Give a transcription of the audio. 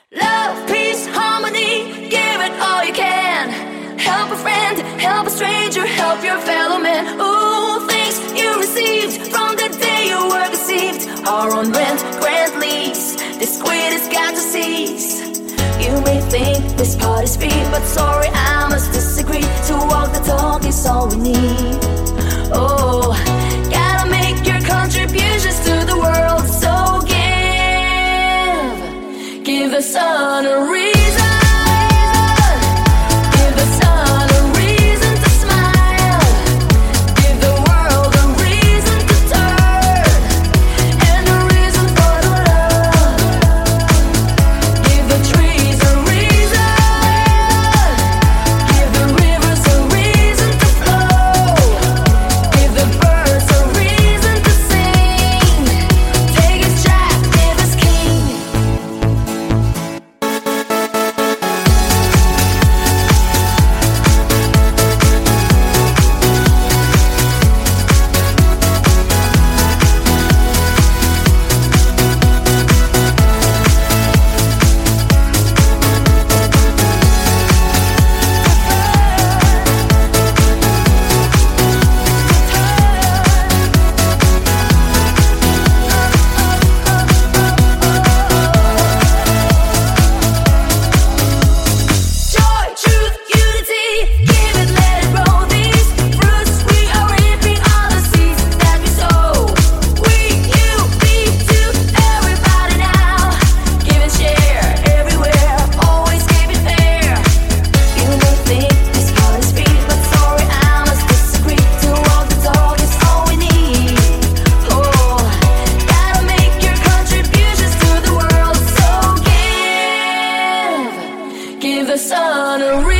Love, peace, harmony, give it all you can. Help a friend, help a stranger, help your fellow man. Ooh, things you received from the day you were conceived are on rent, grant, lease. This quid has got to cease. You may think this part is free, but sorry, I must disagree. To walk the talk is all we need. Oh, gotta make your contributions to the world. So give the sun a reason. Give the sun a reason to smile. Give the world a reason to turn, and a reason for the love. Give the trees a reason. Give the rivers a reason to flow. Give the birds a reason to sing. Take his jack, give his king. Joy, truth, unity, give it, let it grow. These fruits we are reaping are the seeds that we sow. We, you, me, to everybody now. Give and share everywhere, always keep it fair. You may think this heart is free, but sorry, I must disagree. To walk the talk is all we need. Oh, gotta make your contributions to the world. So give the sun a reason.